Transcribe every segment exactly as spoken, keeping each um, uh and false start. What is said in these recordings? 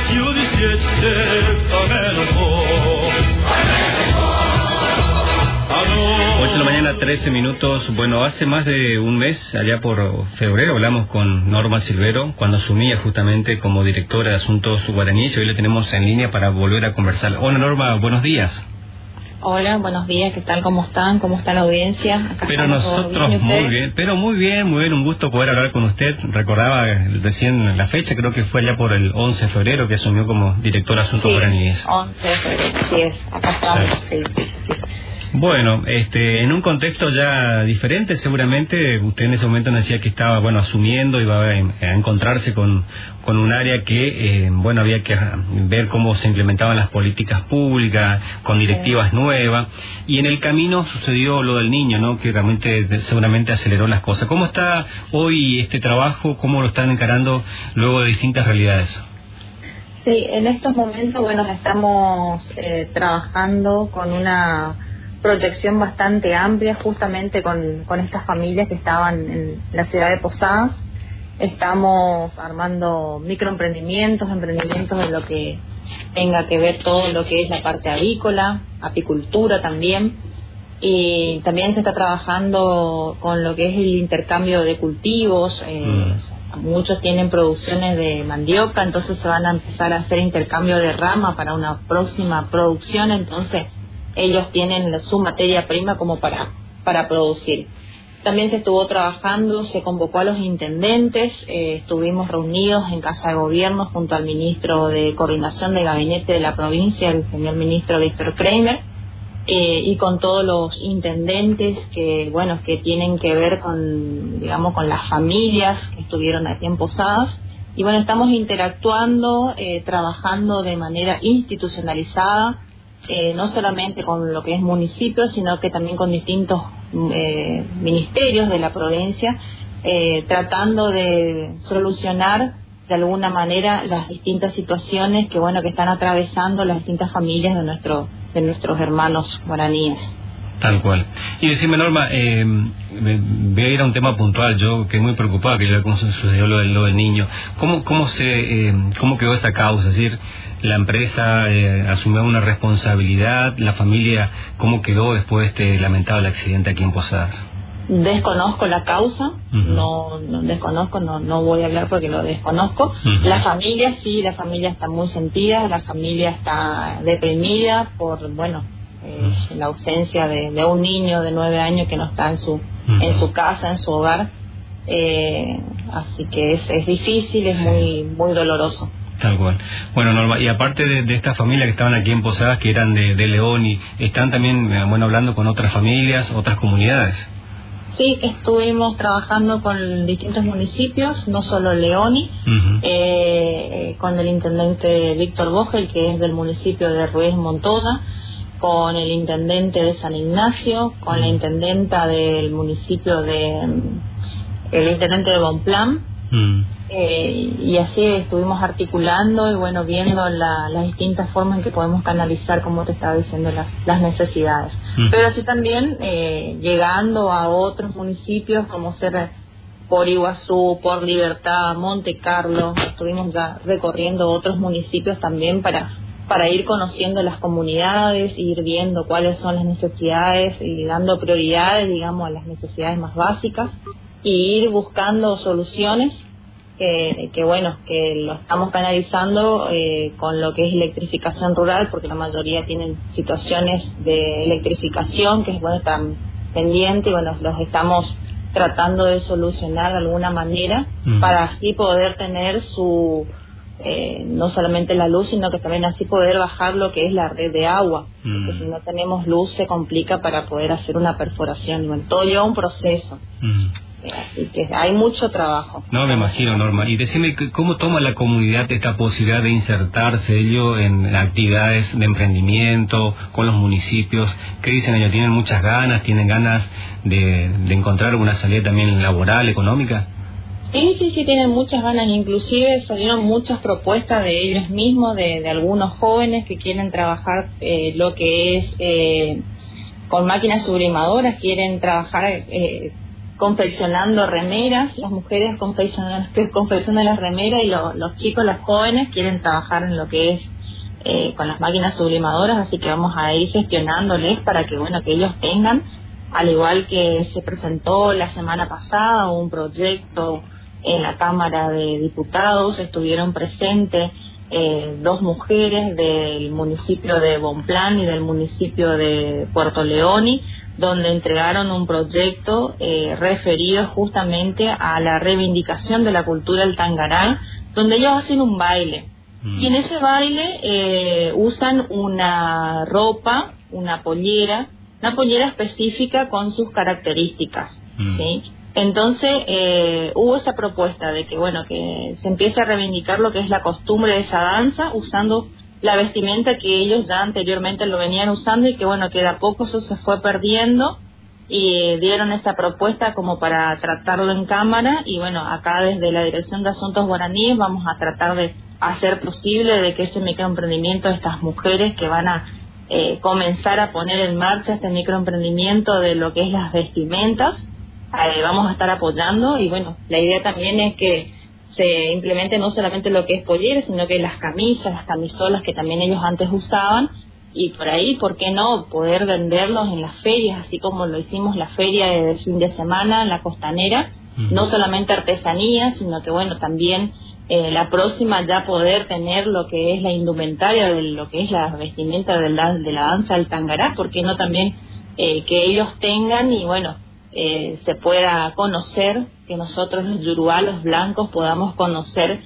ocho de la mañana, trece minutos. Bueno, hace más de un mes, allá por febrero, hablamos con Norma Silvero, cuando asumía justamente como directora de Asuntos Guaraníes, y hoy la tenemos en línea para volver a conversar. Hola Norma, buenos días. Hola, buenos días, ¿qué tal? ¿Cómo están? ¿Cómo está la audiencia? Acá pero nosotros bien, muy bien, pero muy bien, muy bien, un gusto poder hablar con usted. Recordaba recién la fecha, creo que fue allá por el once de febrero que asumió como directora de Asuntos sí, Guaraníes. once de febrero, así es, acá estamos, sí, sí, sí. Bueno, este, en un contexto ya diferente, seguramente usted en ese momento nos decía que estaba, bueno, asumiendo, iba a, a encontrarse con, con un área que, eh, bueno, había que ver cómo se implementaban las políticas públicas, con directivas sí. nuevas, y en el camino sucedió lo del niño, ¿no?, que realmente seguramente aceleró las cosas. ¿Cómo está hoy este trabajo? ¿Cómo lo están encarando luego de distintas realidades? Sí, en estos momentos, bueno, estamos eh, trabajando con una proyección bastante amplia justamente con, con estas familias que estaban en la ciudad de Posadas. Estamos armando microemprendimientos, emprendimientos de lo que tenga que ver todo lo que es la parte avícola, apicultura también, y también se está trabajando con lo que es el intercambio de cultivos. eh, mm. Muchos tienen producciones de mandioca, entonces se van a empezar a hacer intercambio de rama para una próxima producción, entonces ellos tienen su materia prima como para, para producir. También se estuvo trabajando, se convocó a los intendentes, eh, estuvimos reunidos en Casa de Gobierno junto al ministro de Coordinación de Gabinete de la provincia, el señor ministro Víctor Kramer, eh, y con todos los intendentes que, bueno, que tienen que ver con, digamos, con las familias que estuvieron aquí en Posadas. Y bueno, estamos interactuando, eh, trabajando de manera institucionalizada, Eh, no solamente con lo que es municipio, sino que también con distintos eh, ministerios de la provincia, eh, tratando de solucionar de alguna manera las distintas situaciones que bueno que están atravesando las distintas familias de nuestro de nuestros hermanos guaraníes. Tal cual. Y decime, Norma, eh, voy a ir a un tema puntual. Yo quedé muy preocupado que ya cómo sucedió lo del, lo del niño. ¿Cómo cómo se eh, cómo quedó esa causa? Es decir, la empresa eh, asumió una responsabilidad, la familia, ¿cómo quedó después de este lamentable accidente aquí en Posadas? Desconozco la causa, uh-huh. no, no desconozco, no no voy a hablar porque lo desconozco. Uh-huh. La familia sí, la familia está muy sentida, la familia está deprimida por, bueno, eh, uh-huh. la ausencia de, de un niño de nueve años que no está en su uh-huh. en su casa, en su hogar, eh, así que es, es difícil, es muy muy doloroso. Tal cual. Bueno, Norma, y aparte de, de esta familia que estaban aquí en Posadas, que eran de, de León, y están también, bueno, hablando con otras familias, otras comunidades. Sí, estuvimos trabajando con distintos municipios, no solo Leoni, uh-huh. eh, con el intendente Víctor Vogel, que es del municipio de Ruiz Montoya, con el intendente de San Ignacio, con uh-huh. la intendenta del municipio de, el intendente de Bonplan, uh-huh. eh, y así estuvimos articulando y bueno, viendo la, las distintas formas en que podemos canalizar, como te estaba diciendo, las, las necesidades. Uh-huh. Pero así también eh, llegando a otros municipios como ser por Iguazú, por Libertad, Monte Carlo, estuvimos ya recorriendo otros municipios también para para ir conociendo las comunidades, ir viendo cuáles son las necesidades y dando prioridades, digamos, a las necesidades más básicas, y ir buscando soluciones que, que bueno, que lo estamos canalizando eh, con lo que es electrificación rural, porque la mayoría tienen situaciones de electrificación que, bueno, están pendientes y, bueno, los estamos tratando de solucionar de alguna manera uh-huh. para así poder tener su... Eh, no solamente la luz, sino que también así poder bajar lo que es la red de agua, mm. porque si no tenemos luz se complica para poder hacer una perforación, y bueno, todo lleva un proceso, mm. eh, así que hay mucho trabajo. No, me imagino, Norma. Y decime, ¿cómo toma la comunidad esta posibilidad de insertarse ellos en actividades de emprendimiento con los municipios? ¿Qué dicen ellos? ¿Tienen muchas ganas? ¿Tienen ganas de, de encontrar una salida también laboral, económica? Sí, sí, sí, tienen muchas ganas, inclusive salieron muchas propuestas de ellos mismos, de, de algunos jóvenes que quieren trabajar eh, lo que es eh, con máquinas sublimadoras, quieren trabajar eh, confeccionando remeras, las mujeres confeccionan, confeccionan las remeras y lo, los chicos, los jóvenes quieren trabajar en lo que es eh, con las máquinas sublimadoras, así que vamos a ir gestionándoles para que bueno que ellos tengan, al igual que se presentó la semana pasada un proyecto en la Cámara de Diputados, estuvieron presentes eh, dos mujeres del municipio de Bonplan y del municipio de Puerto Leoni, donde entregaron un proyecto eh, referido justamente a la reivindicación de la cultura del tangará, donde ellos hacen un baile. Mm. Y en ese baile eh, usan una ropa, una pollera, una pollera específica con sus características, mm. ¿sí? Entonces eh, hubo esa propuesta de que, bueno, que se empiece a reivindicar lo que es la costumbre de esa danza, usando la vestimenta que ellos ya anteriormente lo venían usando y que bueno, que de a poco eso se fue perdiendo y dieron esa propuesta como para tratarlo en cámara y bueno, acá desde la Dirección de Asuntos Guaraníes vamos a tratar de hacer posible de que ese microemprendimiento de estas mujeres que van a eh, comenzar a poner en marcha este microemprendimiento de lo que es las vestimentas, eh, vamos a estar apoyando y bueno, la idea también es que se implemente no solamente lo que es pollera, sino que las camisas, las camisolas que también ellos antes usaban, y por ahí, ¿por qué no?, poder venderlos en las ferias, así como lo hicimos la feria del fin de semana en la Costanera, uh-huh. No solamente artesanía, sino que bueno, también eh, la próxima ya poder tener lo que es la indumentaria, de lo que es la vestimenta de la, de la danza del tangará, ¿por qué no también eh, que ellos tengan y bueno, eh, se pueda conocer, que nosotros los yurubá, los blancos, podamos conocer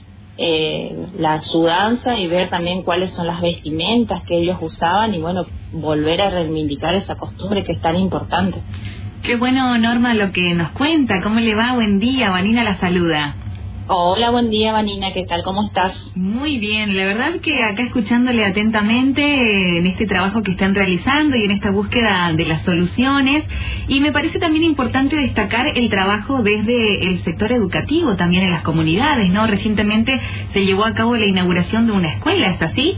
eh, la su danza y ver también cuáles son las vestimentas que ellos usaban y bueno, volver a reivindicar esa costumbre que es tan importante. Qué bueno, Norma, lo que nos cuenta. ¿Cómo le va? Buen día, Vanina la saluda. Hola, buen día, Vanina, ¿qué tal? ¿Cómo estás? Muy bien, la verdad que acá escuchándole atentamente en este trabajo que están realizando y en esta búsqueda de las soluciones, y me parece también importante destacar el trabajo desde el sector educativo también en las comunidades, ¿no? Recientemente se llevó a cabo la inauguración de una escuela, ¿es así?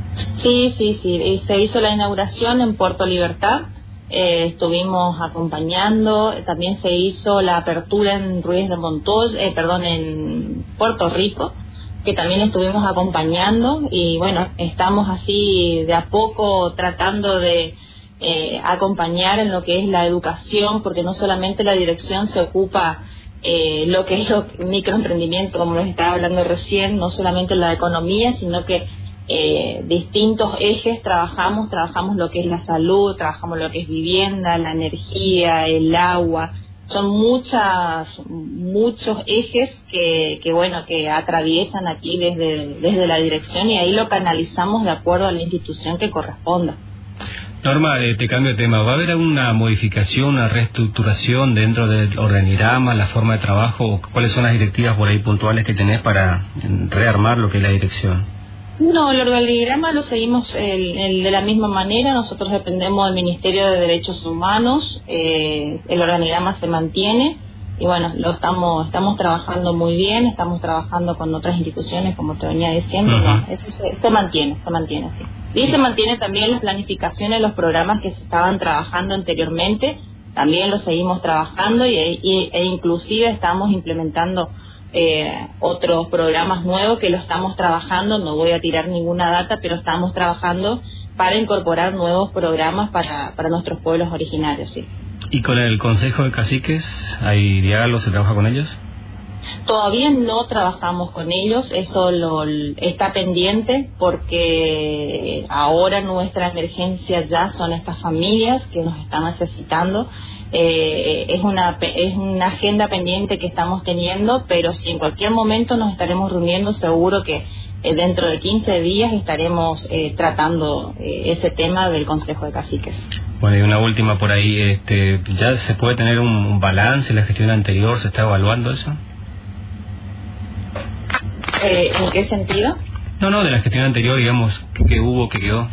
Sí, sí, sí, se hizo la inauguración en Puerto Libertad. Eh, estuvimos acompañando, también se hizo la apertura en Ruiz de Montoya, eh, perdón, en Puerto Rico, que también estuvimos acompañando y bueno, estamos así de a poco tratando de eh, acompañar en lo que es la educación, porque no solamente la dirección se ocupa eh, lo que es el microemprendimiento, como les estaba hablando recién, no solamente la economía, sino que Eh, distintos ejes trabajamos, trabajamos lo que es la salud, trabajamos lo que es vivienda, la energía, el agua, son muchas, muchos ejes que, que bueno, que atraviesan aquí desde, desde la dirección y ahí lo canalizamos de acuerdo a la institución que corresponda. Norma, eh, te cambio de tema, ¿va a haber alguna modificación, una reestructuración dentro del organigrama, la forma de trabajo, o cuáles son las directivas por ahí puntuales que tenés para rearmar lo que es la dirección? No, el organigrama lo seguimos el, el, de la misma manera. Nosotros dependemos del Ministerio de Derechos Humanos, eh, el organigrama se mantiene y bueno, lo estamos estamos trabajando muy bien, estamos trabajando con otras instituciones, como te venía diciendo, uh-huh. No, eso se, se mantiene, se mantiene así. Y se mantiene también las planificaciones, los programas que se estaban trabajando anteriormente, también los seguimos trabajando y, y, e inclusive estamos implementando Eh, otros programas nuevos que lo estamos trabajando, no voy a tirar ninguna data, pero estamos trabajando para incorporar nuevos programas para, para nuestros pueblos originarios, sí. ¿Y con el Consejo de Caciques hay diálogo, se trabaja con ellos? Todavía no trabajamos con ellos, eso lo, está pendiente porque ahora nuestra emergencia ya son estas familias que nos están necesitando. Eh, es una es una agenda pendiente que estamos teniendo, pero si en cualquier momento nos estaremos reuniendo, seguro que eh, dentro de quince días estaremos eh, tratando eh, ese tema del Consejo de Caciques. Bueno, y una última por ahí, este, ¿ya se puede tener un, un balance? ¿La gestión anterior se está evaluando eso? Eh, ¿En qué sentido? No, no, de la gestión anterior, digamos, que, que hubo, que quedó.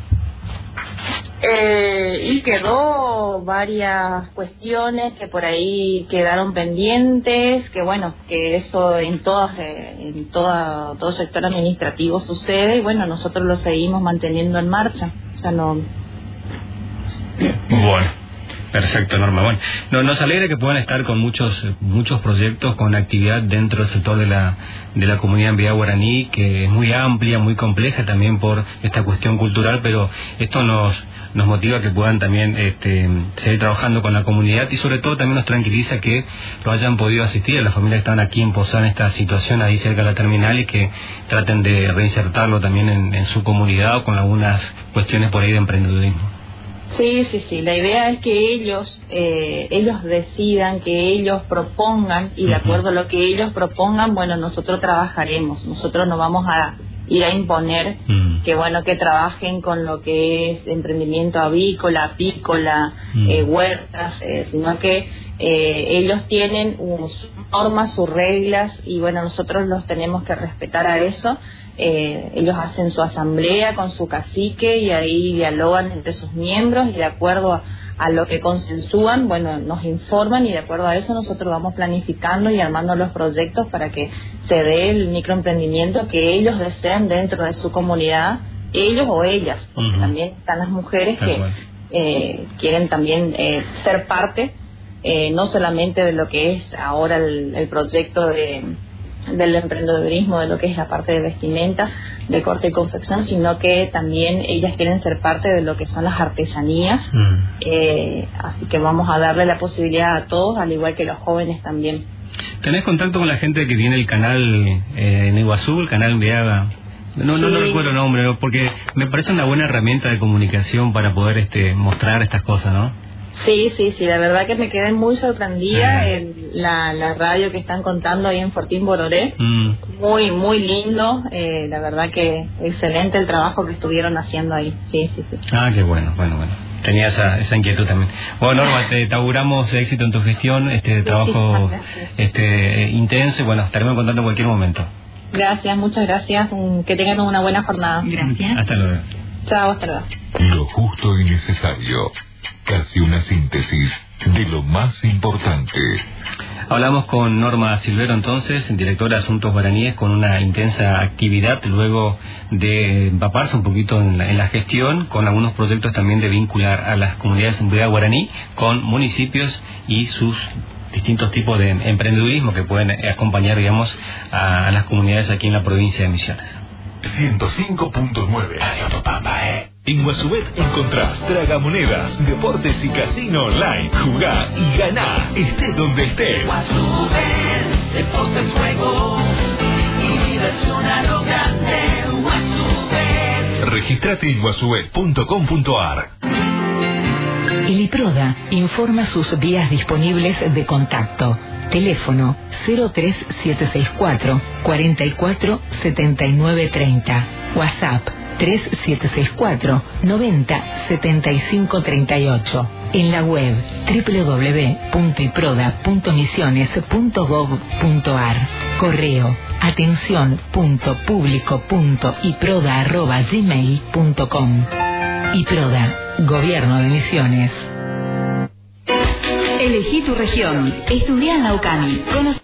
Eh, y quedó varias cuestiones que por ahí quedaron pendientes, que bueno, que eso en todas eh, en toda, todo sector administrativo sucede y bueno, nosotros lo seguimos manteniendo en marcha, o sea, no. Bueno, Perfecto, Norma. Bueno, no, nos alegra que puedan estar con muchos muchos proyectos, con actividad dentro del sector de la de la comunidad en Villa Guaraní, que es muy amplia, muy compleja también por esta cuestión cultural, pero esto nos nos motiva a que puedan también este, seguir trabajando con la comunidad y sobre todo también nos tranquiliza que lo hayan podido asistir a las familias que están aquí en Posada en esta situación ahí cerca de la terminal y que traten de reinsertarlo también en, en su comunidad o con algunas cuestiones por ahí de emprendedurismo. Sí, sí, sí. La idea es que ellos eh, ellos decidan, que ellos propongan y de acuerdo a lo que ellos propongan, bueno, nosotros trabajaremos. Nosotros no vamos a ir a imponer mm. que, bueno, que trabajen con lo que es emprendimiento avícola, apícola, mm. eh, huertas, eh, sino que eh, ellos tienen sus normas, sus reglas y, bueno, nosotros los tenemos que respetar a eso. Eh, ellos hacen su asamblea con su cacique y ahí dialogan entre sus miembros y de acuerdo a, a lo que consensúan, bueno, nos informan y de acuerdo a eso nosotros vamos planificando y armando los proyectos para que se dé el microemprendimiento que ellos desean dentro de su comunidad, ellos o ellas, porque uh-huh. también están las mujeres que eh, quieren también eh, ser parte, eh, no solamente de lo que es ahora el, el proyecto de del emprendedurismo, de lo que es la parte de vestimenta, de corte y confección, sino que también ellas quieren ser parte de lo que son las artesanías. Mm. Eh, así que vamos a darle la posibilidad a todos, al igual que los jóvenes también. ¿Tenés contacto con la gente que tiene el canal eh, en Iguazú, el canal Enviada? No, sí. no, no recuerdo el nombre, porque me parece una buena herramienta de comunicación para poder este mostrar estas cosas, ¿no? Sí, sí, sí, la verdad que me quedé muy sorprendida en la, la radio que están contando ahí en Fortín Bororé, mm. muy, muy lindo, eh, la verdad que excelente el trabajo que estuvieron haciendo ahí, sí, sí, sí. Ah, qué bueno, bueno, bueno, tenía esa, esa inquietud también. Bueno, Norma, te, te auguramos éxito en tu gestión, este trabajo este intenso y bueno, estaremos en contacto en cualquier momento. Gracias, muchas gracias, un, que tengan una buena jornada. Gracias. Hasta luego. Chao, hasta luego. Lo justo y necesario. Casi una síntesis de lo más importante. Hablamos con Norma Silvero entonces, directora de Asuntos Guaraníes, con una intensa actividad luego de empaparse un poquito en la, en la gestión, con algunos proyectos también de vincular a las comunidades en Villa Guaraní con municipios y sus distintos tipos de emprendedurismo que pueden acompañar, digamos, a, a las comunidades aquí en la provincia de Misiones. ciento cinco punto nueve Radio Topamba, eh. En Guasubet encontrás tragamonedas, deportes y casino online. Jugá y ganá, estés donde estés. Guasubet, deportes, juego y diversión a lo grande. Guasubet. Regístrate en guasubet punto com punto ar. El IPRODA informa sus vías disponibles de contacto. Teléfono cero tres siete seis cuatro, cuatro cuatro, siete nueve tres cero. WhatsApp tres siete seis cuatro, noventa, setenta y cinco treinta y ocho. En la web doble u doble u doble u punto iproda punto misiones punto gob punto ar. Correo atención punto público punto iproda arroba gmail punto com. IPRODA, Gobierno de Misiones. Elegí tu región. Estudia en la UCAMI. Conoce